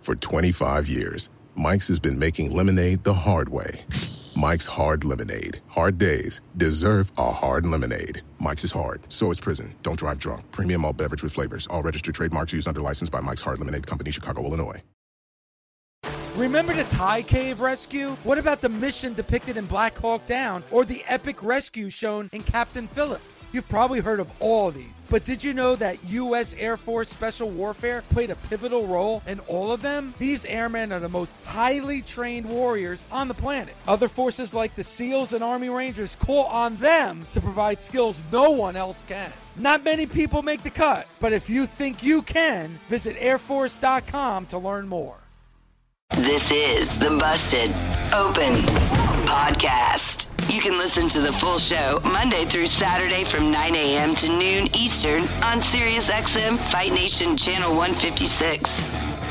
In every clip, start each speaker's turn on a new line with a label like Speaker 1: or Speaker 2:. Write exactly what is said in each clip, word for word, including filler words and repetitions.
Speaker 1: For twenty-five years, Mike's has been making lemonade the hard way. Mike's Hard Lemonade. Hard days deserve a hard lemonade. Mike's is hard, so is prison. Don't drive drunk. Premium malt beverage with flavors. All registered trademarks used under license by Mike's Hard Lemonade Company, Chicago, Illinois.
Speaker 2: Remember the Thai cave rescue? What about the mission depicted in Black Hawk Down or the epic rescue shown in Captain Phillips? You've probably heard of all of these, but did you know that U S Air Force Special Warfare played a pivotal role in all of them? These airmen are the most highly trained warriors on the planet. Other forces like the SEALs and Army Rangers call on them to provide skills no one else can. Not many people make the cut, but if you think you can, visit air force dot com to learn more.
Speaker 3: This is the Busted Open Podcast. You can listen to the full show Monday through Saturday from nine a.m. to noon Eastern on SiriusXM Fight Nation Channel one fifty-six.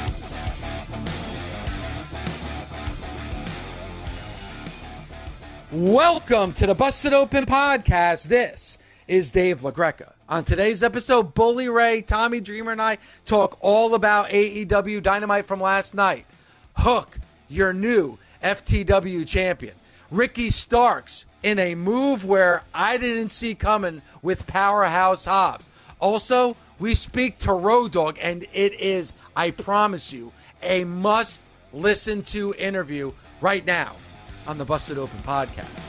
Speaker 2: Welcome to the Busted Open Podcast. This is Dave LaGreca. On today's episode, Bully Ray, Tommy Dreamer, and I talk all about A E W Dynamite from last night. Hook, your new F T W champion. Ricky Starks in a move where I didn't see coming with Powerhouse Hobbs. Also, we speak to Road Dogg, and it is, I promise you, a must-listen-to interview right now on the Busted Open Podcast.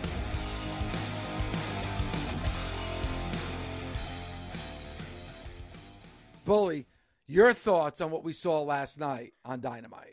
Speaker 2: Bully, your thoughts on what we saw last night on Dynamite?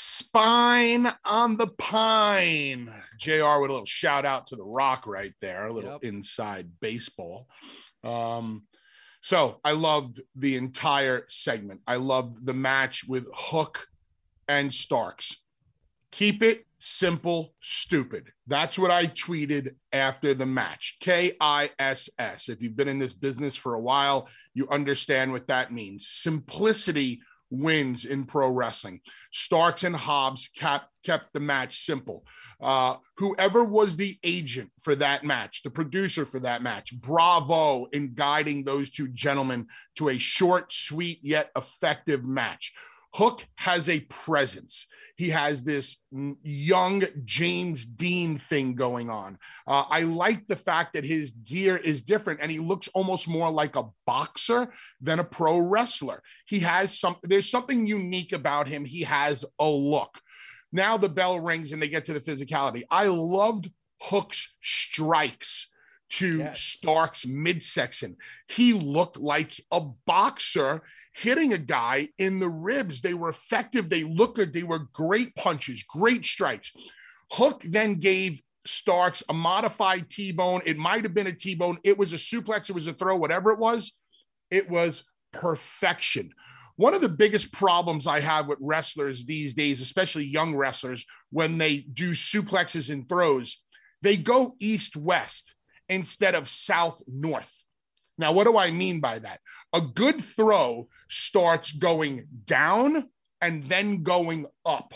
Speaker 4: Spine on the pine. J R with a little shout out to The Rock right there, a little
Speaker 2: Yep.
Speaker 4: inside baseball. Um, so I loved the entire segment. I loved the match with Hook and Starks. Keep it simple, stupid. That's what I tweeted after the match. K I S S. If you've been in this business for a while, you understand what that means. Simplicity wins in pro wrestling. Starks and Hobbs kept, kept the match simple. Uh, whoever was the agent for that match, the producer for that match, bravo in guiding those two gentlemen to a short, sweet, yet effective match. Hook has a presence. He has this young James Dean thing going on. Uh, I like the fact that his gear is different and he looks almost more like a boxer than a pro wrestler. He has some, there's something unique about him. He has a look. Now the bell rings and they get to the physicality. I loved Hook's strikes to yes. Stark's midsection. He looked like a boxer hitting a guy in the ribs. They were effective. They looked good. They were great punches, great strikes. Hook then gave Starks a modified T-bone. It might have been a T-bone. It was a suplex. It was a throw, whatever it was. It was perfection. One of the biggest problems I have with wrestlers these days, especially young wrestlers, when they do suplexes and throws, they go east-west instead of south-north. Now, what do I mean by that? A good throw starts going down and then going up,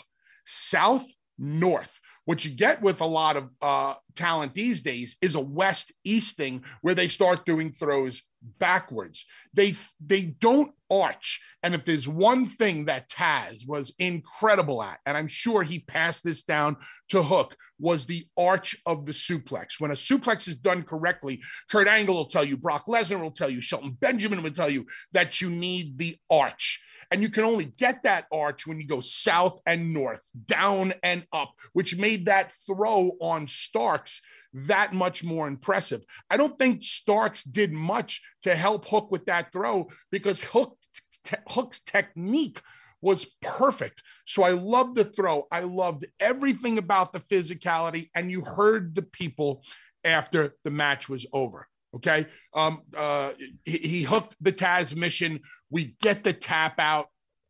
Speaker 4: south-north. What you get with a lot of uh, talent these days is a west-east thing where they start doing throws backwards. They, they don't arch. And if there's one thing that Taz was incredible at, and I'm sure he passed this down to Hook, was the arch of the suplex. When a suplex is done correctly, Kurt Angle will tell you, Brock Lesnar will tell you, Shelton Benjamin will tell you that you need the arch. And you can only get that arch when you go south and north, down and up, which made that throw on Starks that much more impressive. I don't think Starks did much to help Hook with that throw because Hook, te- Hook's technique was perfect. So I loved the throw. I loved everything about the physicality. And you heard the people after the match was over. Okay. Um, uh, he, he hooked the Taz mission. We get the tap out.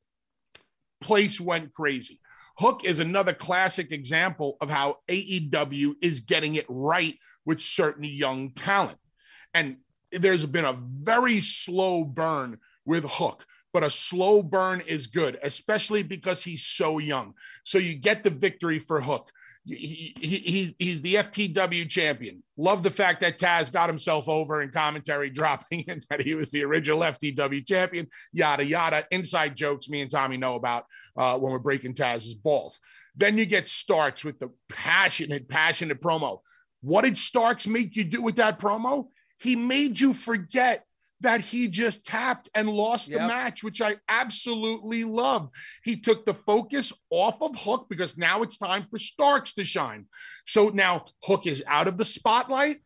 Speaker 4: Place went crazy. Hook is another classic example of how A E W is getting it right with certain young talent. And there's been a very slow burn with Hook, but a slow burn is good, especially because he's so young. So you get the victory for Hook. he, he, he's, he's the F T W champion. Love the fact that Taz got himself over in commentary, dropping in that he was the original F T W champion, yada, yada. Inside jokes me and Tommy know about uh, when we're breaking Taz's balls. Then you get Starks with the passionate, passionate promo. What did Starks make you do with that promo? He made you forget that he just tapped and lost yep. the match, which I absolutely loved. He took the focus off of Hook because now it's time for Starks to shine. So now Hook is out of the spotlight.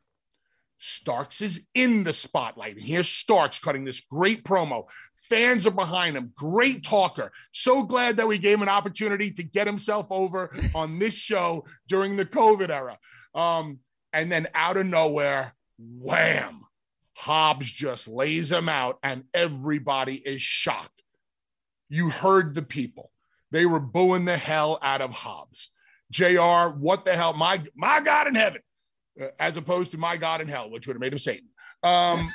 Speaker 4: Starks is in the spotlight. And here's Starks cutting this great promo. Fans are behind him. Great talker. So glad that we gave him an opportunity to get himself over on this show during the COVID era. Um, and then out of nowhere, wham! Hobbs just lays him out and everybody is shocked. You heard the people. They were booing the hell out of Hobbs. J R, what the hell? My, my God in heaven, uh, as opposed to my God in hell, which would have made him Satan, um,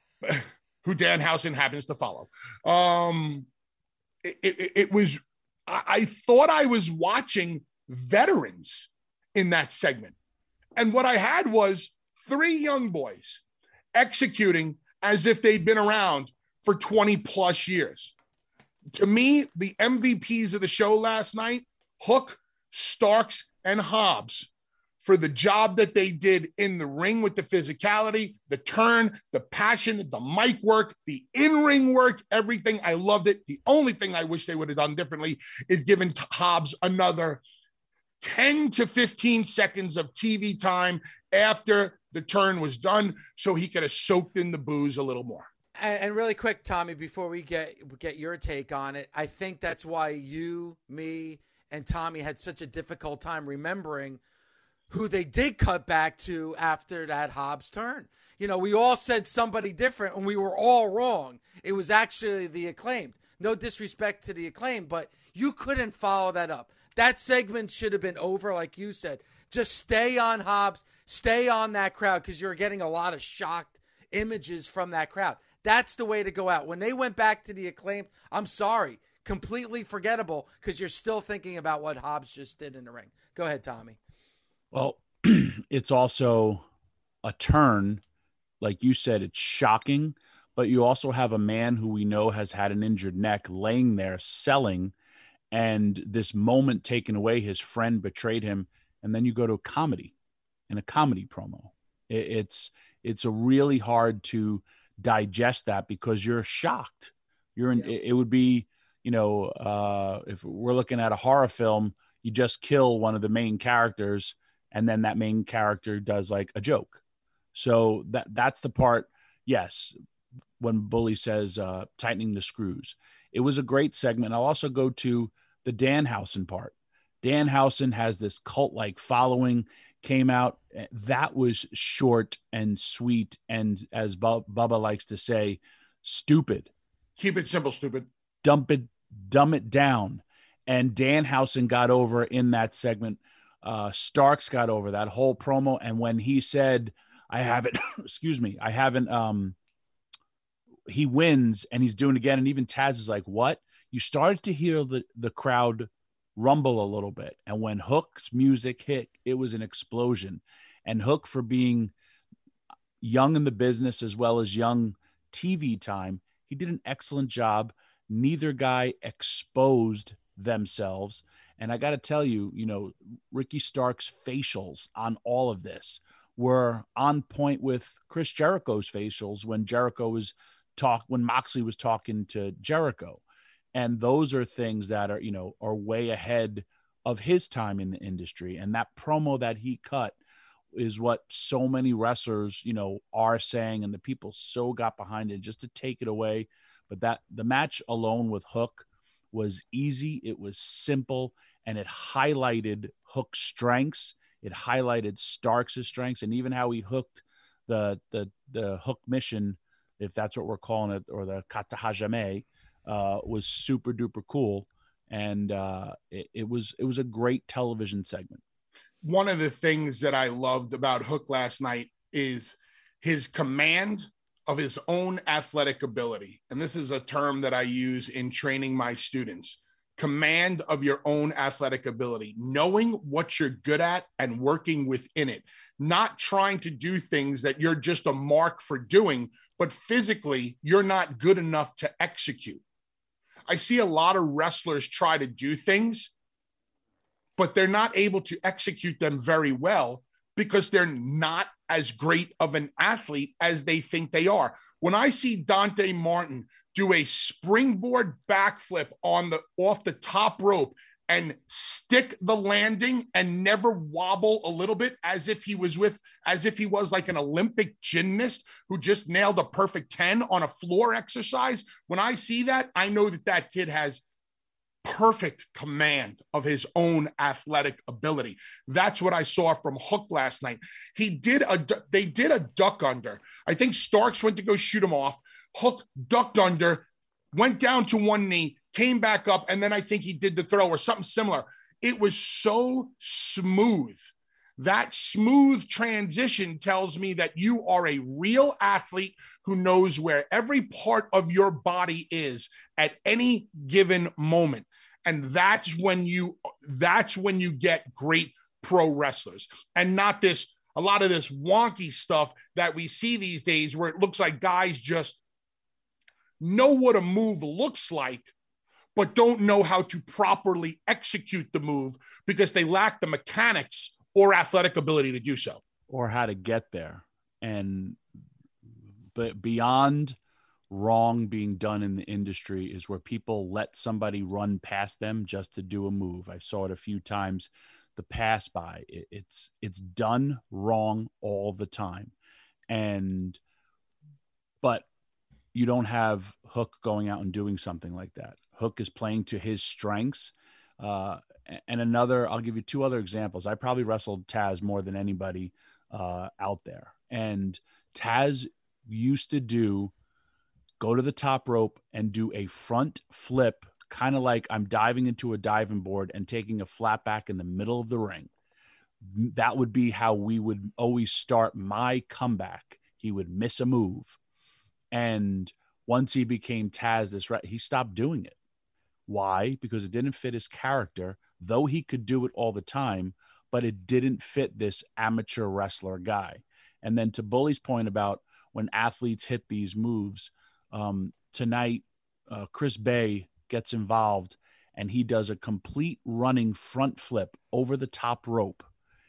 Speaker 4: who Danhausen happens to follow. Um, it, it, it was, I, I thought I was watching veterans in that segment. And what I had was three young boys executing as if they'd been around for twenty plus years. To me, the M V Ps of the show last night, Hook, Starks, and Hobbs, for the job that they did in the ring with the physicality, the turn, the passion, the mic work, the in-ring work, everything. I loved it. The only thing I wish they would have done differently is given Hobbs another ten to fifteen seconds of T V time after the turn was done so he could have soaked in the booze a little more.
Speaker 2: And, and really quick, Tommy, before we get get your take on it, I think that's why you, me, and Tommy had such a difficult time remembering who they did cut back to after that Hobbs turn. You know, we all said somebody different, and we were all wrong. It was actually the Acclaimed. No disrespect to the Acclaimed, but you couldn't follow that up. That segment should have been over, like you said. Just stay on Hobbs, stay on that crowd, because you're getting a lot of shocked images from that crowd. That's the way to go out. When they went back to the Acclaimed, I'm sorry, completely forgettable, because you're still thinking about what Hobbs just did in the ring. Go ahead, Tommy.
Speaker 5: Well, it's also a turn. Like you said, it's shocking, but you also have a man who we know has had an injured neck laying there selling, and this moment taken away, his friend betrayed him. And then you go to a comedy and a comedy promo. It, it's, it's a really hard to digest that because you're shocked. You're in, yeah. it, it would be, you know, uh, if we're looking at a horror film, you just kill one of the main characters and then that main character does like a joke. So that that's the part. Yes. When Bully says, uh, tightening the screws, it was a great segment. I'll also go to the Danhausen part. Danhausen has this cult-like following, came out. That was short and sweet. And as Bu- Bubba likes to say, stupid.
Speaker 4: Keep it simple, stupid.
Speaker 5: Dump it, dumb it down. And Danhausen got over in that segment. Uh, Starks got over that whole promo. And when he said, I haven't, excuse me, I haven't, um, he wins and he's doing it again. And even Taz is like, what? You started to hear the, the crowd rumble a little bit. And when Hook's music hit, it was an explosion. And Hook, for being young in the business as well as young T V time, he did an excellent job. Neither guy exposed themselves. And I got to tell you, you know, Ricky Stark's facials on all of this were on point with Chris Jericho's facials when Jericho was talk, when Moxley was talking to Jericho. And those are things that are, you know, are way ahead of his time in the industry. And that promo that he cut is what so many wrestlers, you know, are saying, and the people so got behind it just to take it away. But that the match alone with Hook was easy. It was simple, and it highlighted Hook's strengths. It highlighted Starks' strengths, and even how he hooked the, the, the Hook mission, if that's what we're calling it, or the Kata Hajime, uh, was super duper cool. And uh, it, it was, it was a great television segment.
Speaker 4: One of the things that I loved about Hook last night is his command of his own athletic ability. And this is a term that I use in training my students. command of your own athletic ability, knowing what you're good at and working within it, not trying to do things that you're just a mark for doing, but physically you're not good enough to execute. I see a lot of wrestlers try to do things, but they're not able to execute them very well because they're not as great of an athlete as they think they are. When I see Dante Martin do a springboard backflip on the off the top rope and stick the landing and never wobble a little bit as if he was with, as if he was like an Olympic gymnast who just nailed a perfect ten on a floor exercise. When I see that, I know that that kid has perfect command of his own athletic ability. That's what I saw from Hook last night. He did a, they did a duck under. I think Starks went to go shoot him off. Hook ducked under, went down to one knee, came back up, and then I think he did the throw or something similar. It was so smooth. That smooth transition tells me that you are a real athlete who knows where every part of your body is at any given moment. And that's when you, that's when you get great pro wrestlers, and not this, a lot of this wonky stuff that we see these days where it looks like guys just know what a move looks like, but don't know how to properly execute the move because they lack the mechanics or athletic ability to do so.
Speaker 5: Or how to get there. And but beyond wrong being done in the industry is where people let somebody run past them just to do a move. I saw it a few times. The pass by, it, it's it's done wrong all the time. And but you don't have Hook going out and doing something like that. Hook is playing to his strengths. Uh, and another, I'll give you two other examples. I probably wrestled Taz more than anybody uh, out there. And Taz used to do, go to the top rope and do a front flip, kind of like I'm diving into a diving board and taking a flat back in the middle of the ring. That would be how we would always start my comeback. He would miss a move. And once he became Taz, this right, he stopped doing it. Why? Because it didn't fit his character, though he could do it all the time, but it didn't fit this amateur wrestler guy. And then to Bully's point about when athletes hit these moves, um, tonight, uh, Chris Bay gets involved and he does a complete running front flip over the top rope,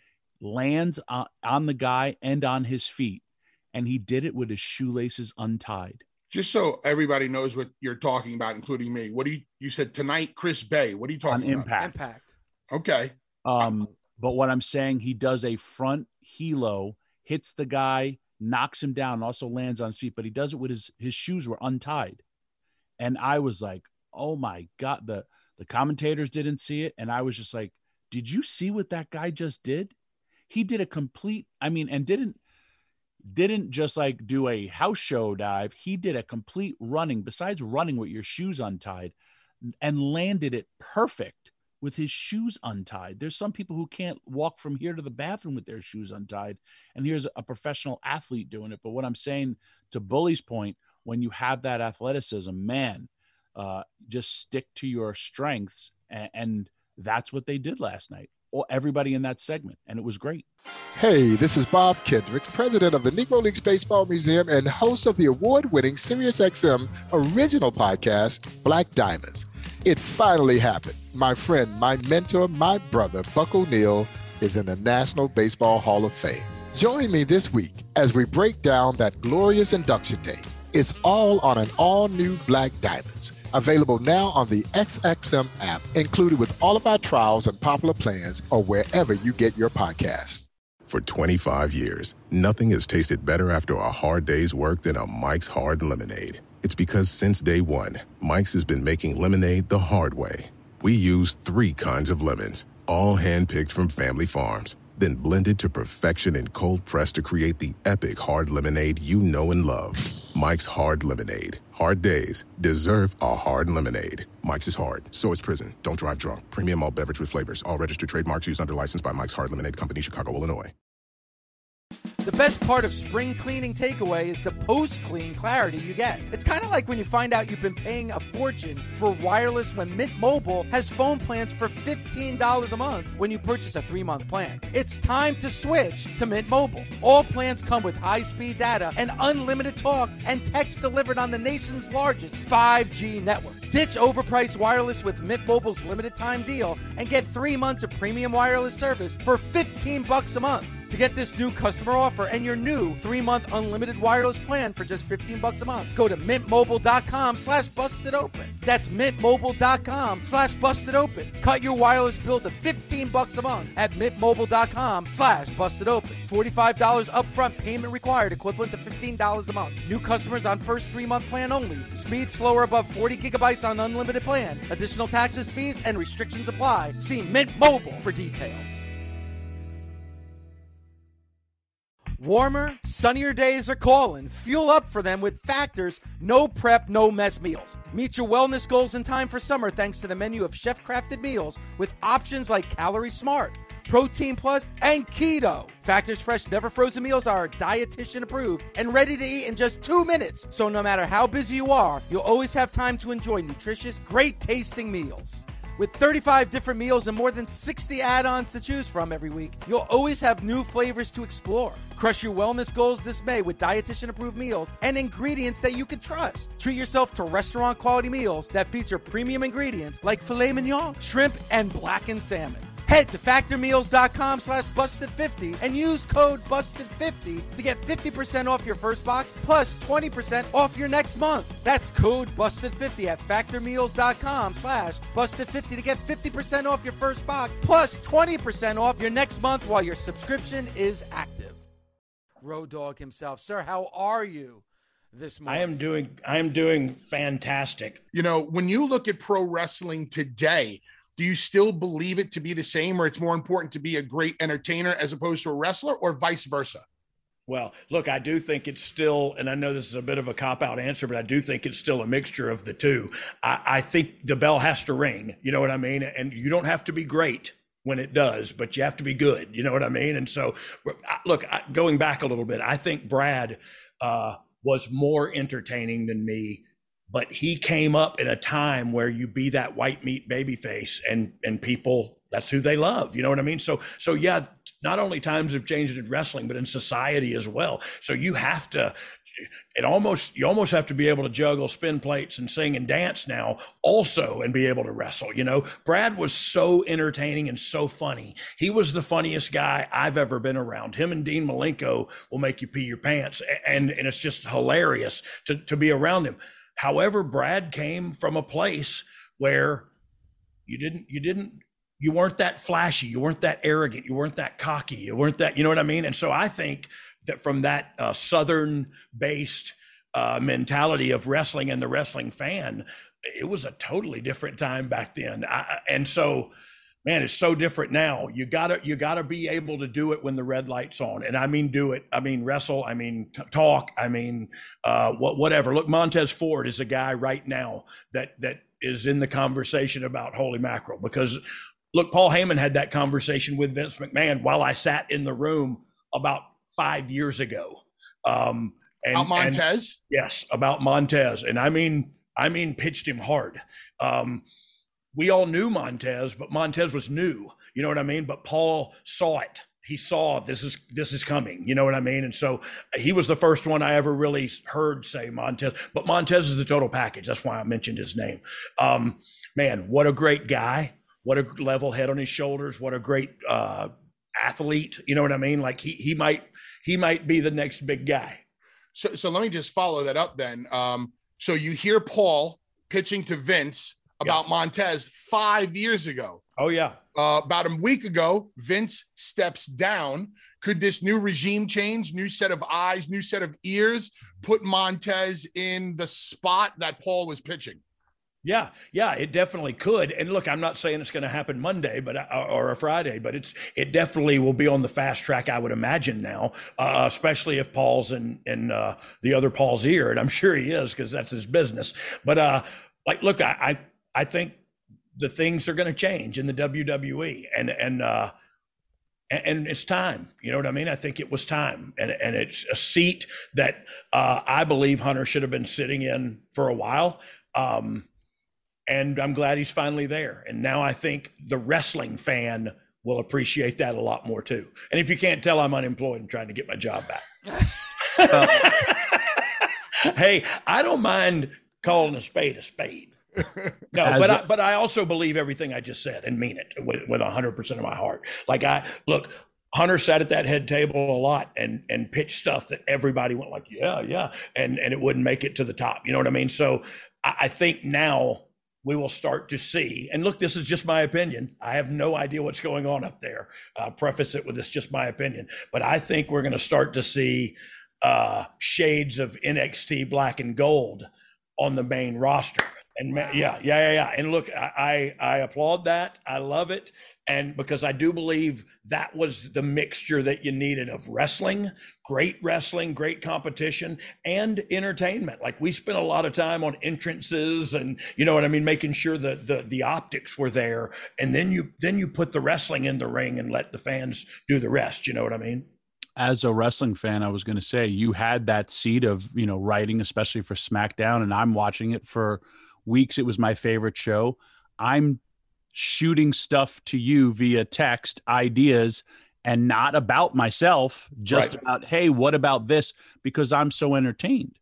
Speaker 5: lands on, on the guy and on his feet. And he did it with his shoelaces untied.
Speaker 4: Just so everybody knows what you're talking about, including me. What do you, you said tonight, Chris Bay, what are you talking
Speaker 5: on
Speaker 4: about?
Speaker 5: Impact.
Speaker 2: Impact.
Speaker 4: Okay.
Speaker 5: Um, but what I'm saying, he does a front helo, hits the guy, knocks him down, also lands on his feet, but he does it with his, his shoes were untied. And I was like, oh my God, the, the commentators didn't see it. And I was just like, did you see what that guy just did? He did a complete, I mean, and didn't, didn't just like do a house show dive. He did a complete running, besides running with your shoes untied, and landed it perfect with his shoes untied. There's some people who can't walk from here to the bathroom with their shoes untied. And here's a professional athlete doing it. But what I'm saying, to Bully's point, when you have that athleticism, man, uh, just stick to your strengths. And, and that's what they did last night. Or everybody in that segment, and it was great.
Speaker 6: Hey, this is Bob Kendrick, president of the Negro Leagues Baseball Museum and host of the award-winning SiriusXM original podcast, Black Diamonds. It finally happened. My friend, my mentor, my brother, Buck O'Neil, is in the National Baseball Hall of Fame. Join me this week as we break down that glorious induction day. It's all on an all-new Black Diamonds. Available now on the X X M app, included with all of our trials and popular plans, or wherever you get your podcasts.
Speaker 1: For twenty-five years, nothing has tasted better after a hard day's work than a Mike's Hard Lemonade. It's because since day one, Mike's has been making lemonade the hard way. We use three kinds of lemons, all hand-picked from family farms, then blended to perfection and cold pressed to create the epic hard lemonade you know and love. Mike's Hard Lemonade. Hard days deserve a hard lemonade. Mike's is hard, so is prison. Don't drive drunk. Premium malt beverage with flavors. All registered trademarks used under license by Mike's Hard Lemonade Company, Chicago, Illinois.
Speaker 2: The best part of Spring Cleaning Takeaway is the post-clean clarity you get. It's kind of like when you find out you've been paying a fortune for wireless when Mint Mobile has phone plans for fifteen dollars a month when you purchase a three-month plan. It's time to switch to Mint Mobile. All plans come with high-speed data and unlimited talk and text delivered on the nation's largest five G network. Ditch overpriced wireless with Mint Mobile's limited time deal and get three months of premium wireless service for fifteen bucks a month. To get this new customer offer and your new three-month unlimited wireless plan for just fifteen bucks a month, go to mintmobile.com slash busted open. That's mintmobile.com slash busted open. Cut your wireless bill to fifteen bucks a month at mintmobile.com slash busted open. forty-five dollars upfront payment required, equivalent to fifteen dollars a month. New customers on first three-month plan only. Speed slower above forty gigabytes on unlimited plan. Additional taxes, fees, and restrictions apply. See Mint Mobile for details. Warmer, sunnier days are calling. Fuel up for them with Factor's no prep, no mess meals. Meet your wellness goals in time for summer thanks to the menu of chef-crafted meals with options like Calorie Smart, Protein Plus, and Keto. Factor's fresh, never frozen meals are dietitian approved and ready to eat in just two minutes. So no matter how busy you are, you'll always have time to enjoy nutritious, great tasting meals. With thirty-five different meals and more than sixty add-ons to choose from every week, you'll always have new flavors to explore. Crush your wellness goals this May with dietitian-approved meals and ingredients that you can trust. Treat yourself to restaurant-quality meals that feature premium ingredients like filet mignon, shrimp, and blackened salmon. Head to factormeals.com slash busted50 and use code busted fifty to get fifty percent off your first box plus twenty percent off your next month. That's code busted fifty at factormeals.com slash busted50 to get fifty percent off your first box plus twenty percent off your next month while your subscription is active. Road Dogg himself. Sir, how are you this morning?
Speaker 7: I am doing, I am doing fantastic.
Speaker 4: You know, when you look at pro wrestling today, do you still believe it to be the same, or it's more important to be a great entertainer as opposed to a wrestler, or vice versa?
Speaker 7: Well, look, I do think it's still, and I know this is a bit of a cop-out answer, but I do think it's still a mixture of the two. I, I think the bell has to ring, you know what I mean? And you don't have to be great when it does, but you have to be good, you know what I mean? And so, look, going back a little bit, I think Brad uh, was more entertaining than me, but he came up in a time where you be that white meat baby face and, and people, that's who they love. You know what I mean? So, so yeah, not only times have changed in wrestling, but in society as well. So you have to, it almost, you almost have to be able to juggle spin plates and sing and dance now also and be able to wrestle. You know, Brad was so entertaining and so funny. He was the funniest guy I've ever been around. Him and Dean Malenko will make you pee your pants. And, and it's just hilarious to, to be around them. However, Brad came from a place where you didn't, you didn't, you weren't that flashy, you weren't that arrogant, you weren't that cocky, you weren't that, you know what I mean? And so I think that from that uh, Southern-based uh, mentality of wrestling and the wrestling fan, it was a totally different time back then. I, and so, man, it's so different now. You gotta, you gotta be able to do it when the red light's on. And I mean, do it. I mean, wrestle. I mean, talk. I mean, uh, what, whatever. Look, Montez Ford is a guy right now that, that is in the conversation about holy mackerel, because look, Paul Heyman had that conversation with Vince McMahon while I sat in the room about five years ago. Um, and,
Speaker 4: about Montez?
Speaker 7: And, yes, about Montez. And I mean, I mean, pitched him hard. Um, We all knew Montez, but Montez was new, you know what I mean? But Paul saw it. He saw this is this is coming, you know what I mean? And so he was the first one I ever really heard say Montez. But Montez is the total package. That's why I mentioned his name. Um, man, what a great guy. What a level head on his shoulders. What a great uh, athlete. You know what I mean? Like he he might he might be the next big guy.
Speaker 4: So so let me just follow that up then. Um, so you hear Paul pitching to Vince about yeah. Montez five years ago.
Speaker 7: Oh, yeah.
Speaker 4: Uh, about a week ago, Vince steps down. Could this new regime change, new set of eyes, new set of ears, put Montez in the spot that Paul was pitching?
Speaker 7: Yeah, yeah, it definitely could. And look, I'm not saying it's going to happen Monday, but or a Friday, but it's it definitely will be on the fast track, I would imagine now, uh, especially if Paul's in, in uh, the other Paul's ear, and I'm sure he is because that's his business. But uh, like, look, I, I I think the things are going to change in the W W E, and and uh, and, and it's time. You know what I mean? I think it was time, and and it's a seat that uh, I believe Hunter should have been sitting in for a while. Um, and I'm glad he's finally there. And now I think the wrestling fan will appreciate that a lot more too. And if you can't tell, I'm unemployed and trying to get my job back. Hey, I don't mind calling a spade a spade. No,
Speaker 5: As
Speaker 7: but
Speaker 5: a-
Speaker 7: I, but I also believe everything I just said and mean it with with one hundred percent of my heart. Like I look, Hunter sat at that head table a lot and and pitched stuff that everybody went like, yeah, yeah, and and it wouldn't make it to the top. You know what I mean? So I, I think now we will start to see, and look, this is just my opinion. I have no idea what's going on up there. I'll preface it with it's just my opinion, but I think we're going to start to see uh, shades of N X T Black and Gold on the main roster. And wow. yeah, yeah, yeah, yeah. And look, I, I I applaud that. I love it. And because I do believe that was the mixture that you needed of wrestling, great wrestling, great competition, and entertainment. Like we spent a lot of time on entrances and, you know what I mean, making sure that the, the optics were there. And then you then you put the wrestling in the ring and let the fans do the rest. You know what I mean?
Speaker 5: As a wrestling fan, I was going to say you had that seat of, you know, writing, especially for SmackDown, and I'm watching it for weeks. It was my favorite show. I'm shooting stuff to you via text, ideas, and not about myself, just
Speaker 7: Right.
Speaker 5: about, hey, what about this? Because I'm so entertained.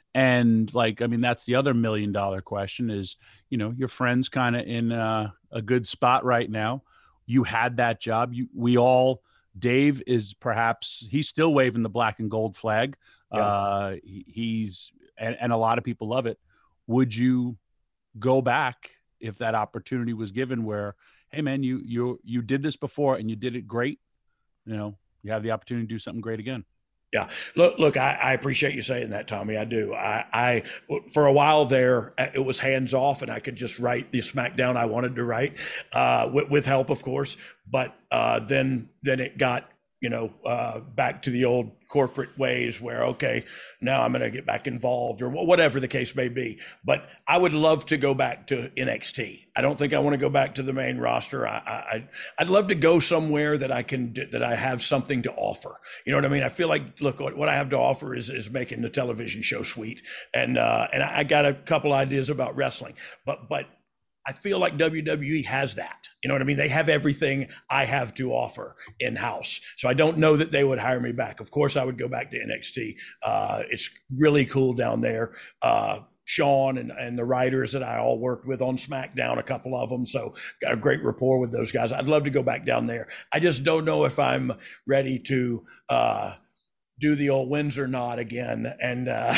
Speaker 5: And like, I mean, that's the other million dollar question is, you know, your friend's kind of in uh, a good spot right now. You had that job. You, we all, Dave is perhaps, he's still waving the black and gold flag.
Speaker 7: Yeah.
Speaker 5: Uh, he, he's, and, and a lot of people love it. Would you go back if that opportunity was given where, hey man, you, you, you did this before and you did it great. You know, you have the opportunity to do something great again.
Speaker 7: Yeah. Look, look, I, I appreciate you saying that, Tommy. I do. I, I, for a while there, it was hands off and I could just write the SmackDown I wanted to write, uh, with, with help, of course. But, uh, then, then it got, you know, uh, back to the old corporate ways where, okay, now I'm going to get back involved or whatever the case may be. But I would love to go back to N X T. I don't think I want to go back to the main roster. I, I, I'd love to go somewhere that I can, that I have something to offer. You know what I mean? I feel like, look, what, what I have to offer is, is making the television show sweet. And, uh, and I got a couple ideas about wrestling, but, but, I feel like W W E has that. You know what I mean? They have everything I have to offer in-house. So I don't know that they would hire me back. Of course, I would go back to N X T. Uh, it's really cool down there. Uh, Sean and, and the writers that I all worked with on SmackDown, a couple of them. So got a great rapport with those guys. I'd love to go back down there. I just don't know if I'm ready to uh, do the old Windsor nod again and uh,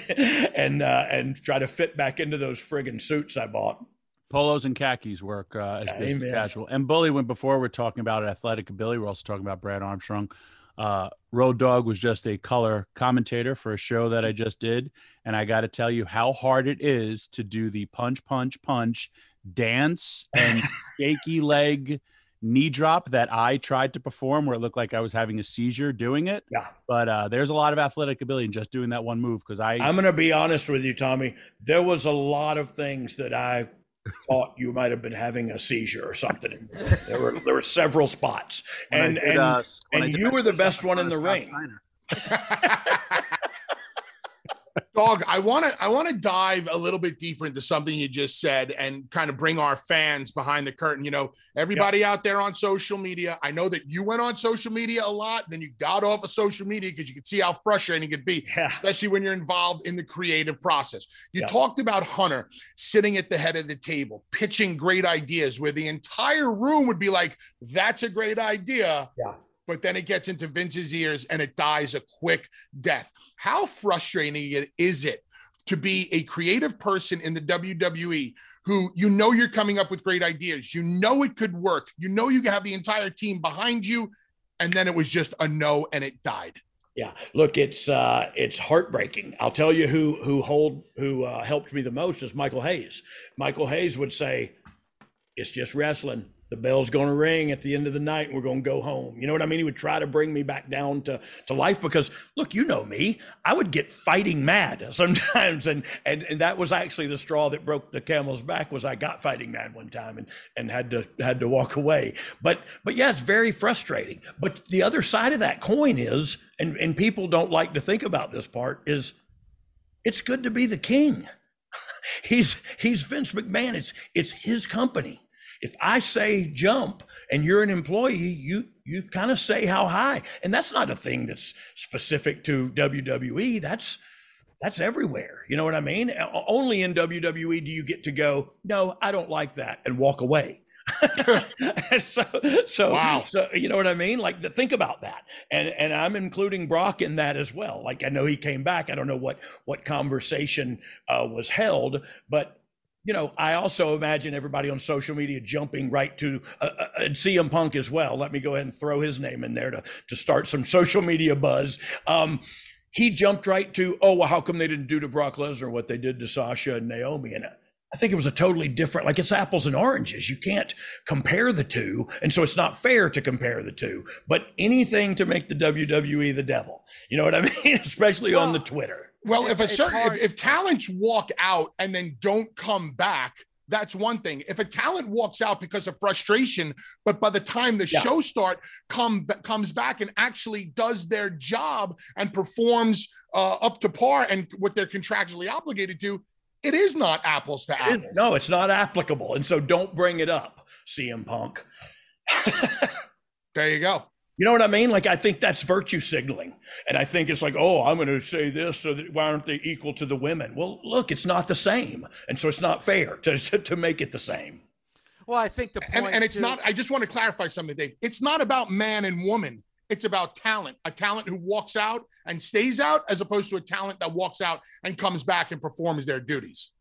Speaker 7: and uh, and try to fit back into those friggin' suits I bought.
Speaker 5: Polos and khakis work uh, as business
Speaker 7: Amen.
Speaker 5: casual. And Bully, when before we're talking about Athletic Billy, we're also talking about Brad Armstrong. Uh, Road Dogg was just a color commentator for a show that I just did. And I got to tell you how hard it is to do the punch, punch, punch, dance, and shaky leg knee drop that I tried to perform where it looked like I was having a seizure doing it.
Speaker 7: Yeah.
Speaker 5: But uh, there's a lot of athletic ability in just doing that one move because I
Speaker 7: I'm going to be honest with you, Tommy. There was a lot of things that I thought you might have been having a seizure or something. There were there were several spots,
Speaker 5: When I
Speaker 7: and
Speaker 5: did,
Speaker 7: and,
Speaker 5: uh, when I
Speaker 7: and
Speaker 5: did
Speaker 7: you
Speaker 5: my
Speaker 7: were the
Speaker 5: push-up
Speaker 7: best one in
Speaker 5: on
Speaker 7: the
Speaker 5: Scott
Speaker 7: ring.
Speaker 5: Steiner.
Speaker 4: Dog, I want to I want to dive a little bit deeper into something you just said and kind of bring our fans behind the curtain. You know, everybody out there on social media. I know that you went on social media a lot, then you got off of social media because you could see how frustrating it could be,
Speaker 7: Yeah.
Speaker 4: especially when you're involved in the creative process. You
Speaker 7: Yeah.
Speaker 4: talked about Hunter sitting at the head of the table, pitching great ideas where the entire room would be like, "That's a great idea."
Speaker 7: Yeah.
Speaker 4: But then it gets into Vince's ears and it dies a quick death. How frustrating it is it to be a creative person in the W W E who, you know, you're coming up with great ideas. You know, it could work. You know, you have the entire team behind you. And then it was just a no and it died.
Speaker 7: Yeah, look, it's uh, it's heartbreaking. I'll tell you who who hold who uh, helped me the most is Michael Hayes. Michael Hayes would say, it's just wrestling. The bell's going to ring at the end of the night and we're going to go home. You know what I mean? He would try to bring me back down to, to life because, look, you know me, I would get fighting mad sometimes. And, and, and that was actually the straw that broke the camel's back was I got fighting mad one time and, and had to, had to walk away. But, but yeah, it's very frustrating. But the other side of that coin is, and, and people don't like to think about this part, is it's good to be the king. he's, he's Vince McMahon. It's, it's his company. If I say jump and you're an employee, you you kind of say how high. And that's not a thing that's specific to W W E. That's that's everywhere. You know what I mean? Only in W W E do you get to go, no, I don't like that, and walk away. so so
Speaker 4: wow.
Speaker 7: so you know what I mean? Like, think about that. And and I'm including Brock in that as well. Like, I know he came back. I don't know what what conversation uh, was held, but you know, I also imagine everybody on social media jumping right to uh, uh, C M Punk as well. Let me go ahead and throw his name in there to, to start some social media buzz. Um, he jumped right to, oh, well, how come they didn't do to Brock Lesnar what they did to Sasha and Naomi? And I think it was a totally different, like it's apples and oranges. You can't compare the two. And so it's not fair to compare the two, but anything to make the W W E the devil. You know what I mean? Especially well, on the Twitter.
Speaker 4: Well, if a certain, if, if talents walk out and then don't come back, that's one thing. If a talent walks out because of frustration, but by the time the yeah. show start come comes back and actually does their job and performs uh, up to par and what they're contractually obligated to, it is not apples to apples.
Speaker 7: It, no, it's not applicable. And so don't bring it up, C M Punk.
Speaker 4: There you go.
Speaker 7: You know what I mean? Like, I think that's virtue signaling. And I think it's like, oh, I'm going to say this, so that why aren't they equal to the women? Well, look, it's not the same. And so it's not fair to, to, to make it the same.
Speaker 2: Well, I think the point
Speaker 4: and, and it's
Speaker 2: too-
Speaker 4: not, I just want to clarify something, Dave. It's not about man and woman. It's about talent, a talent who walks out and stays out as opposed to a talent that walks out and comes back and performs their duties.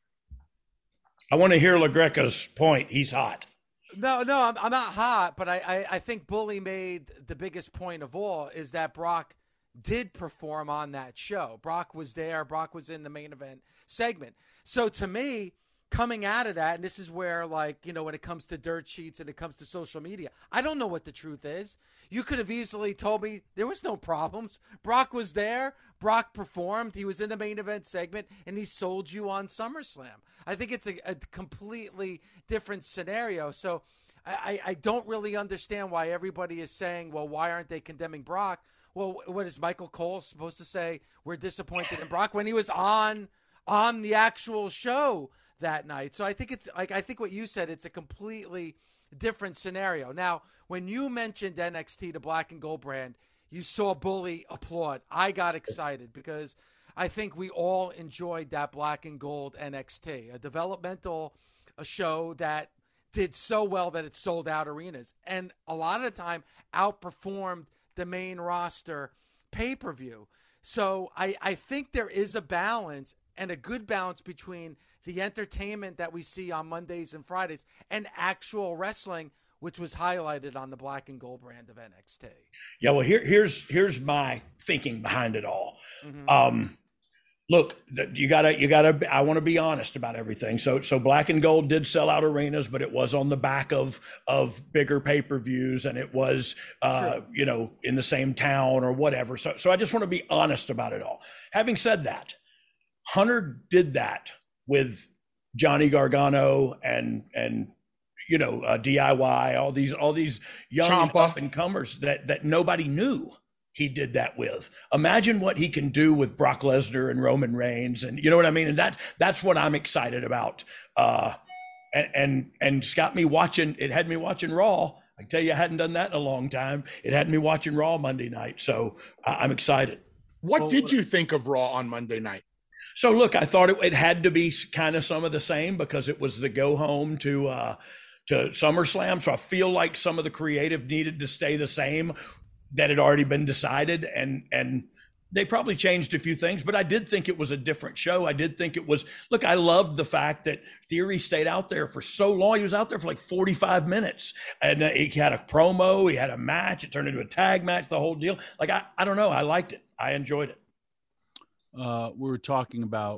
Speaker 7: I want to hear LaGreca's point. He's hot.
Speaker 2: No, no, I'm, I'm not hot, but I, I, I think Bully made the biggest point of all is that Brock did perform on that show. Brock was there. Brock was in the main event segment. So to me, coming out of that, and this is where, like, you know, when it comes to dirt sheets and it comes to social media, I don't know what the truth is. You could have easily told me there was no problems. Brock was there. Brock performed. He was in the main event segment, and he sold you on SummerSlam. I think it's a, a completely different scenario. So I, I don't really understand why everybody is saying, well, why aren't they condemning Brock? Well, what is Michael Cole supposed to say? We're disappointed in Brock when he was on on the actual show that night. So I think it's like, I think what you said, it's a completely different scenario. Now, when you mentioned N X T, the Black and Gold brand, you saw Bully applaud. I got excited because I think we all enjoyed that Black and Gold N X T, a developmental a show that did so well that it sold out arenas and a lot of the time outperformed the main roster pay-per-view. So I, I think there is a balance and a good balance between the entertainment that we see on Mondays and Fridays and actual wrestling, which was highlighted on the Black and Gold brand of N X T.
Speaker 7: Yeah, well, here, here's here's my thinking behind it all. Mm-hmm. Um, look, you gotta you gotta. I want to be honest about everything. So so Black and Gold did sell out arenas, but it was on the back of of bigger pay per views, and it was uh, sure. you know, in the same town or whatever. So so I just want to be honest about it all. Having said that, Hunter did that with Johnny Gargano and and. you know, uh, D I Y, all these, all these young up and comers that, that nobody knew he did that with. Imagine what he can do with Brock Lesnar and Roman Reigns. And you know what I mean? And that, that's what I'm excited about. Uh, and, and, and it's got me watching, it had me watching Raw. I can tell you, I hadn't done that in a long time. It had me watching Raw Monday night. So uh, I'm excited.
Speaker 4: What did you think of Raw on Monday night?
Speaker 7: So look, I thought it, it had to be kind of some of the same because it was the go home to, uh, to SummerSlam. So I feel like some of the creative needed to stay the same that had already been decided. And, and they probably changed a few things, but I did think it was a different show. I did think it was, look, I loved the fact that Theory stayed out there for so long. He was out there for like forty-five minutes and he had a promo, he had a match, it turned into a tag match, the whole deal. Like, I, I don't know. I liked it. I enjoyed it.
Speaker 5: Uh, we were talking about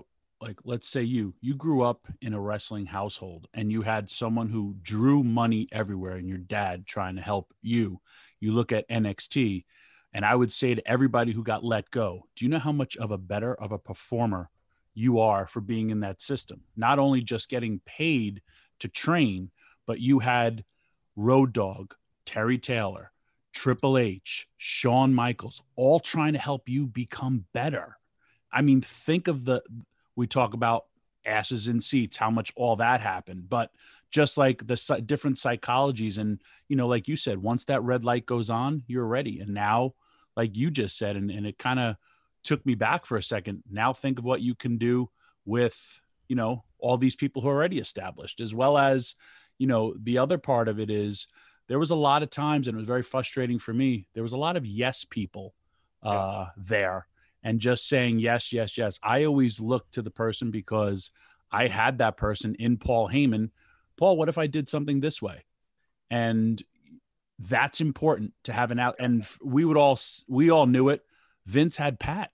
Speaker 5: like, let's say you, you grew up in a wrestling household and you had someone who drew money everywhere and your dad trying to help you. You look at N X T, and I would say to everybody who got let go, do you know how much of a better of a performer you are for being in that system? Not only just getting paid to train, but you had Road Dogg, Terry Taylor, Triple H, Shawn Michaels, all trying to help you become better. I mean, think of the, we talk about asses in seats, how much all that happened, but just like the different psychologies. And, you know, like you said, once that red light goes on, you're ready. And now, like you just said, and, and it kind of took me back for a second. Now think of what you can do with, you know, all these people who are already established, as well as, you know, the other part of it is there was a lot of times, and it was very frustrating for me, there was a lot of yes people uh, yeah. there. And just saying yes, yes, yes. I always look to the person because I had that person in Paul Heyman. Paul, what if I did something this way? And that's important to have an out. And we would all, we all knew it. Vince had Pat,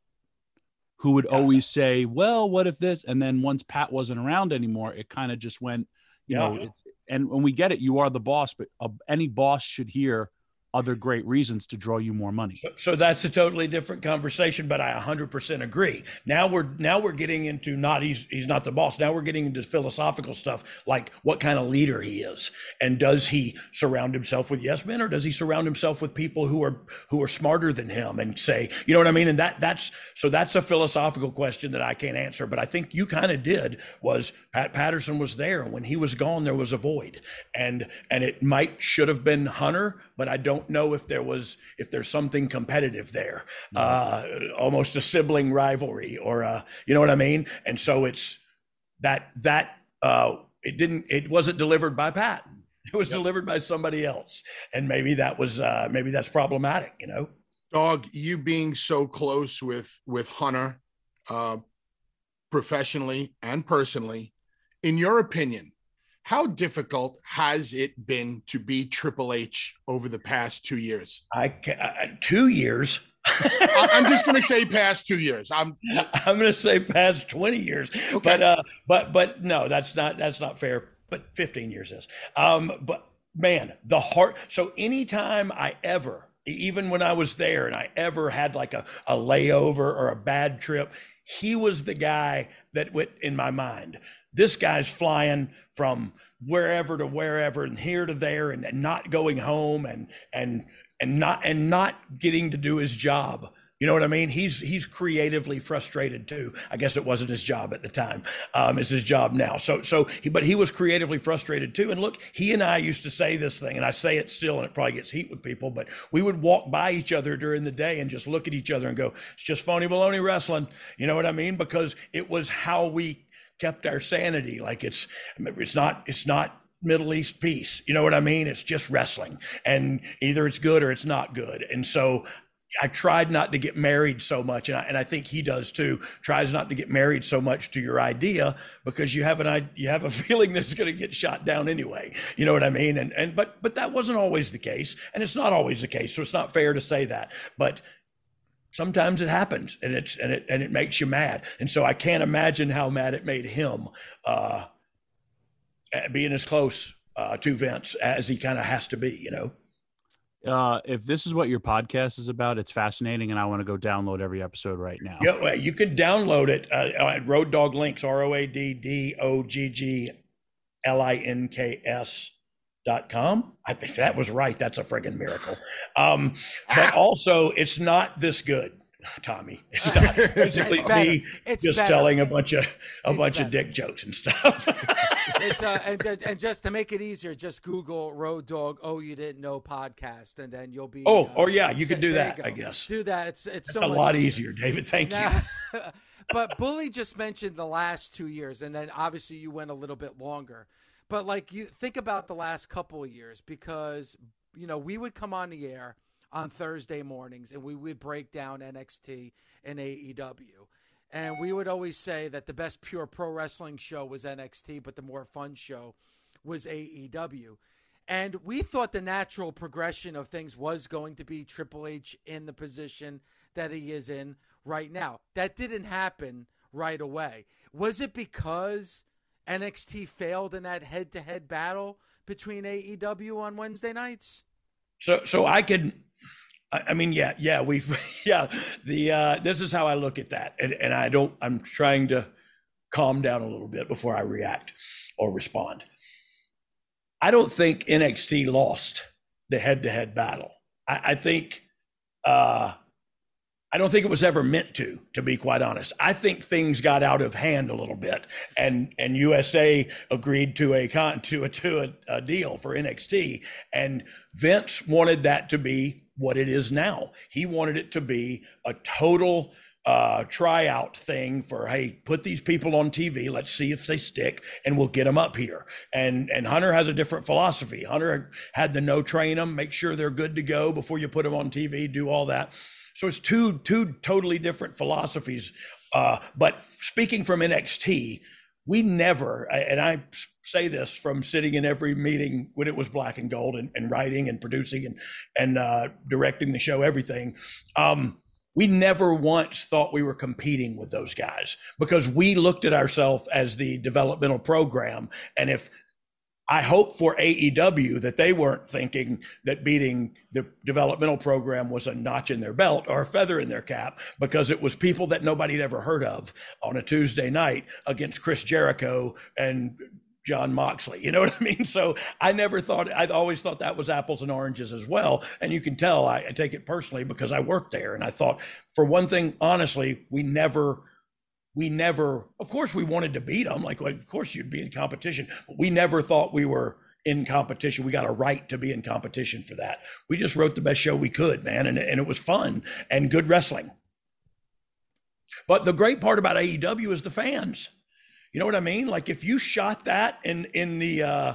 Speaker 5: who would always say, well, what if this? And then once Pat wasn't around anymore, it kind of just went, you yeah. know, it's, and when we get it, you are the boss, but uh, any boss should hear other great reasons to draw you more money.
Speaker 7: So, so that's a totally different conversation, but I one hundred percent agree. Now we're now we're getting into not he's he's not the boss. Now we're getting into philosophical stuff, like what kind of leader he is, and does he surround himself with yes men, or does he surround himself with people who are who are smarter than him and say, you know what I mean? And that that's so that's a philosophical question that I can't answer, but I think you kind of did. Was Pat Patterson was there, and when he was gone, there was a void, and and it might should have been Hunter, but I don't know if there was if there's something competitive there, uh almost a sibling rivalry, or uh you know what I mean. And so it's that that uh it didn't it wasn't delivered by Pat, it was yep. delivered by somebody else, and maybe that was uh maybe that's problematic, you know.
Speaker 4: Dog, you being so close with with Hunter, uh professionally and personally, in your opinion, how difficult has it been to be Triple H over the past two years?
Speaker 7: I, I two years.
Speaker 4: I'm just going to say past two years. I'm
Speaker 7: I'm going to say past twenty years. Okay. But uh, but but no, that's not that's not fair. But fifteen years is. Um, but man, the heart. So anytime I ever, even when I was there, and I ever had like a, a layover or a bad trip, he was the guy that went in my mind. This guy's flying from wherever to wherever and here to there, and, and not going home, and and and not and not getting to do his job. You know what I mean? He's he's creatively frustrated too. I guess it wasn't his job at the time. Um, it's his job now. So so he, but he was creatively frustrated too. And look, he and I used to say this thing, and I say it still, and it probably gets heat with people, but we would walk by each other during the day and just look at each other and go, it's just phony baloney wrestling. You know what I mean? Because it was how we kept our sanity. Like it's it's not it's not Middle East peace. You know what I mean? It's just wrestling, and either it's good or it's not good. And so I tried not to get married so much, and I, and I think he does too. Tries not to get married so much to your idea, because you have an you have a feeling that it's going to get shot down anyway. You know what I mean? And and but but that wasn't always the case, and it's not always the case. So it's not fair to say that, but sometimes it happens, and it's and it and it makes you mad. And so I can't imagine how mad it made him uh, being as close uh, to Vince as he kind of has to be. You know.
Speaker 5: Uh, if this is what your podcast is about, it's fascinating, and I want to go download every episode right now.
Speaker 7: Yeah, you can download it uh, at Road Dogg Links, R O A D D O G G L I N K S dot com. I think that was right. That's a friggin' miracle. Um, but also, it's not this good, Tommy. It's not basically
Speaker 2: it's
Speaker 7: me
Speaker 2: it's
Speaker 7: just
Speaker 2: better.
Speaker 7: telling a bunch of a
Speaker 2: It's
Speaker 7: bunch
Speaker 2: better.
Speaker 7: of dick jokes and stuff.
Speaker 2: It's, uh, and, and just to make it easier, just Google Road Dogg Oh You Didn't Know podcast, and then you'll be.
Speaker 7: Oh,
Speaker 2: uh,
Speaker 7: or yeah, you
Speaker 2: set-
Speaker 7: can do
Speaker 2: there
Speaker 7: that,
Speaker 2: you
Speaker 7: I
Speaker 2: go.
Speaker 7: guess.
Speaker 2: Do that. It's it's
Speaker 7: It's
Speaker 2: so
Speaker 7: a
Speaker 2: much
Speaker 7: lot easier, David. Thank you.
Speaker 2: Now, but Bully just mentioned the last two years, and then obviously you went a little bit longer. But like you think about the last couple of years, because you know we would come on the air on Thursday mornings and we would break down N X T and A E W. And we would always say that the best pure pro wrestling show was N X T, but the more fun show was A E W. And we thought the natural progression of things was going to be Triple H in the position that he is in right now. That didn't happen right away. Was it because N X T failed in that head-to-head battle between A E W on Wednesday nights?
Speaker 7: So, so I could, I, I mean, yeah, yeah, we've, yeah, the, uh, this is how I look at that. And, and I don't, I'm trying to calm down a little bit before I react or respond. I don't think N X T lost the head-to-head battle. I, I think, uh, I don't think it was ever meant to, to be quite honest. I think things got out of hand a little bit, and and U S A agreed to a con to a to a, a deal for N X T, and Vince wanted that to be what it is now. He wanted it to be a total uh, tryout thing for, hey, put these people on T V, let's see if they stick, and we'll get them up here. And and Hunter has a different philosophy. Hunter had the no train them, make sure they're good to go before you put them on T V, do all that. So it's two two totally different philosophies. Uh, but speaking from N X T, we never, and I say this from sitting in every meeting when it was Black and Gold and, and writing and producing and and uh, directing the show, everything. Um, we never once thought we were competing with those guys because we looked at ourselves as the developmental program. And if I hope for A E W that they weren't thinking that beating the developmental program was a notch in their belt or a feather in their cap, because it was people that nobody had ever heard of on a Tuesday night against Chris Jericho and John Moxley. You know what I mean? So I never thought, I always thought that was apples and oranges as well. And you can tell I, I take it personally because I worked there. And I thought, for one thing, honestly, we never We never, of course, we wanted to beat them. Like, of course, you'd be in competition. But we never thought we were in competition. We got a right to be in competition for that. We just wrote the best show we could, man. And, and it was fun and good wrestling. But the great part about A E W is the fans. You know what I mean? Like, if you shot that in, in the, uh,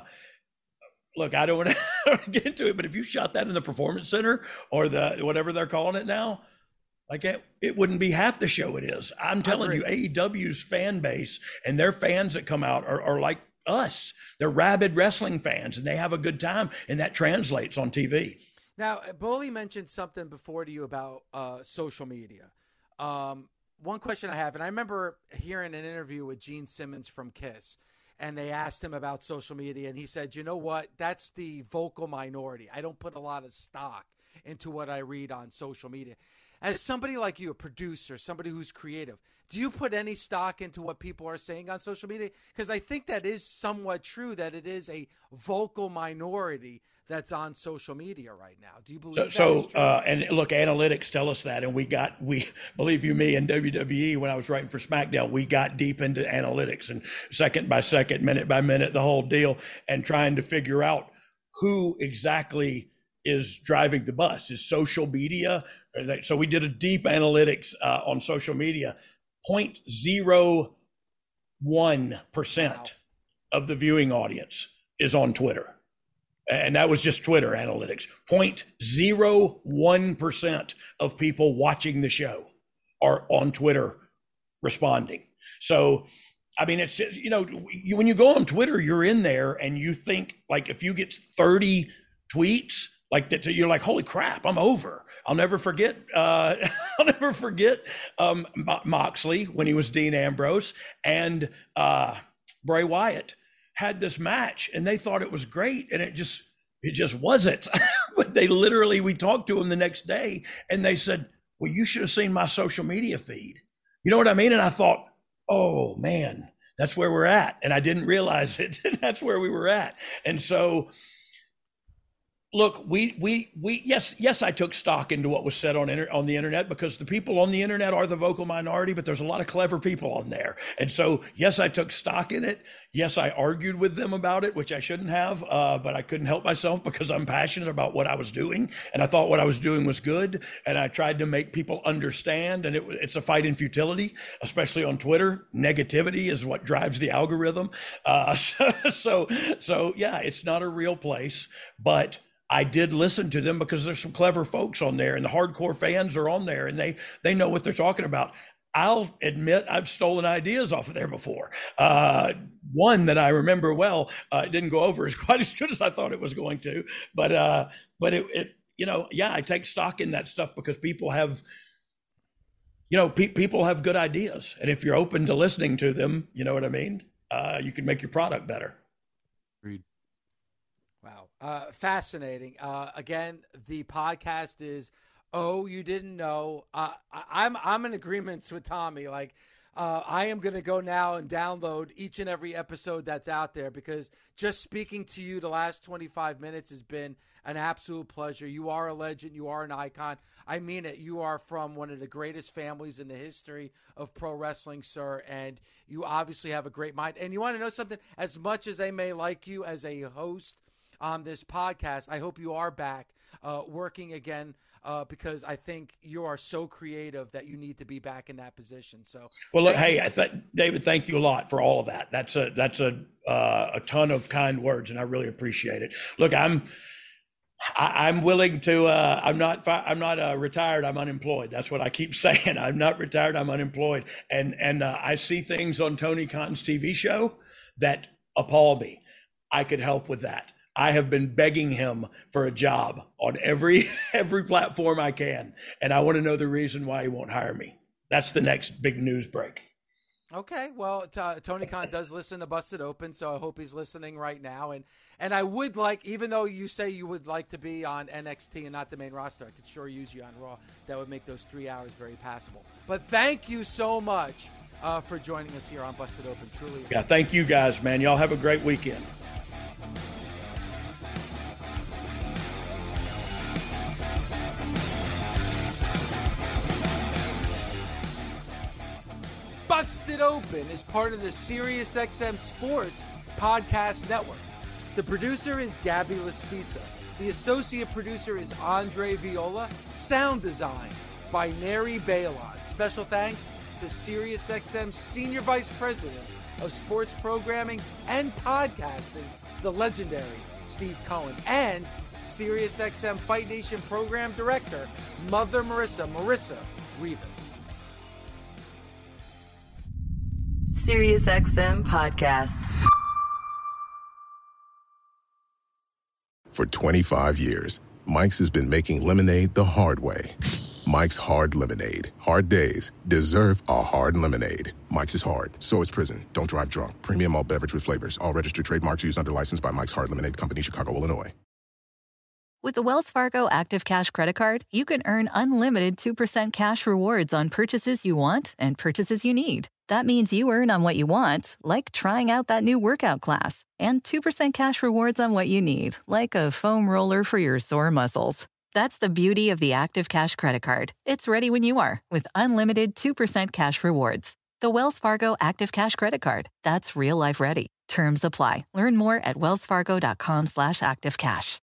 Speaker 7: look, I don't want to get into it, but if you shot that in the Performance Center or the whatever they're calling it now, like it, it wouldn't be half the show it is. I'm telling you, A E W's fan base and their fans that come out are, are like us. They're rabid wrestling fans, and they have a good time, and that translates on T V.
Speaker 2: Now, Bully mentioned something before to you about uh, social media. Um, one question I have, and I remember hearing an interview with Gene Simmons from KISS, and they asked him about social media, and he said, you know what? That's the vocal minority. I don't put a lot of stock into what I read on social media. As somebody like you, a producer, somebody who's creative, do you put any stock into what people are saying on social media? Because I think that is somewhat true, that it is a vocal minority that's on social media right now. Do you believe
Speaker 7: so,
Speaker 2: that
Speaker 7: so
Speaker 2: is true?
Speaker 7: Uh, and look, analytics tell us that. And we got, we believe you me, in W W E, when I was writing for SmackDown, we got deep into analytics and second by second, minute by minute, the whole deal, and trying to figure out who exactly is driving the bus. Is social media. So we did a deep analytics uh, on social media. zero point zero one percent wow. of the viewing audience is on Twitter. And that was just Twitter analytics. zero point zero one percent of people watching the show are on Twitter responding. So, I mean, it's, you know, you, when you go on Twitter, you're in there and you think, like, if you get thirty tweets, like that, you're like, holy crap, I'm over. I'll never forget. Uh, I'll never forget um, Moxley when he was Dean Ambrose, and uh, Bray Wyatt had this match, and they thought it was great, and it just it just wasn't. But they literally, we talked to him the next day, and they said, "Well, you should have seen my social media feed." You know what I mean? And I thought, oh man, that's where we're at, and I didn't realize it. That's where we were at, and so. Look, we, we, we, yes, yes, I took stock into what was said on inter, on the internet, because the people on the internet are the vocal minority, but there's a lot of clever people on there. And so, yes, I took stock in it. Yes, I argued with them about it, which I shouldn't have, uh, but I couldn't help myself because I'm passionate about what I was doing. And I thought what I was doing was good. And I tried to make people understand. And it, it's a fight in futility, especially on Twitter. Negativity is what drives the algorithm. Uh, so, so, so, yeah, it's not a real place, but I did listen to them because there's some clever folks on there, and the hardcore fans are on there, and they they know what they're talking about. I'll admit I've stolen ideas off of there before. Uh, one that I remember well, uh, it didn't go over as quite as good as I thought it was going to, but uh, but it, it you know yeah I take stock in that stuff because people have you know, pe- people have good ideas. And if you're open to listening to them, you know what I mean? Uh, you can make your product better.
Speaker 5: Agreed.
Speaker 2: Wow. Uh, fascinating. Uh, again, the podcast is Oh, You Didn't Know. Uh, I, I'm I'm in agreement with Tommy. Like, uh, I am going to go now and download each and every episode that's out there, because just speaking to you the last twenty-five minutes has been an absolute pleasure. You are a legend. You are an icon. I mean it. You are from one of the greatest families in the history of pro wrestling, sir, and you obviously have a great mind. And you want to know something? As much as I may like you as a host on this podcast, I hope you are back uh, working again, uh, because I think you are so creative that you need to be back in that position. So,
Speaker 7: well, look, hey, I th- David, thank you a lot for all of that. That's a that's a uh, a ton of kind words, and I really appreciate it. Look, I'm. I, I'm willing to. Uh, I'm not. I'm not uh, retired. I'm unemployed. That's what I keep saying. I'm not retired. I'm unemployed. And and uh, I see things on Tony Khan's T V show that appall me. I could help with that. I have been begging him for a job on every every platform I can, and I want to know the reason why he won't hire me. That's the next big news break.
Speaker 2: Okay, well, t- Tony Khan does listen to Busted Open, so I hope he's listening right now. And and I would like, even though you say you would like to be on N X T and not the main roster, I could sure use you on Raw. That would make those three hours very passable. But thank you so much uh, for joining us here on Busted Open. Truly.
Speaker 7: Yeah, thank you guys, man. Y'all have a great weekend.
Speaker 2: Busted Open is part of the SiriusXM Sports Podcast Network. The producer is Gabby Laspisa. The associate producer is Andre Viola. Sound design by Neri Bailon. Special thanks to SiriusXM Senior Vice President of Sports Programming and Podcasting, the legendary Steve Cohen, and SiriusXM Fight Nation Program Director, Mother Marissa, Marissa Rivas.
Speaker 3: SiriusXM Podcasts.
Speaker 1: For twenty-five years, Mike's has been making lemonade the hard way. Mike's Hard Lemonade. Hard days deserve a hard lemonade. Mike's is hard, so is prison. Don't drive drunk. Premium malt beverage with flavors. All registered trademarks used under license by Mike's Hard Lemonade Company, Chicago, Illinois.
Speaker 8: With the Wells Fargo Active Cash Credit Card, you can earn unlimited two percent cash rewards on purchases you want and purchases you need. That means you earn on what you want, like trying out that new workout class, and two percent cash rewards on what you need, like a foam roller for your sore muscles. That's the beauty of the Active Cash Credit Card. It's ready when you are, with unlimited two percent cash rewards. The Wells Fargo Active Cash Credit Card. That's real life ready. Terms apply. Learn more at wellsfargo.com slash activecash.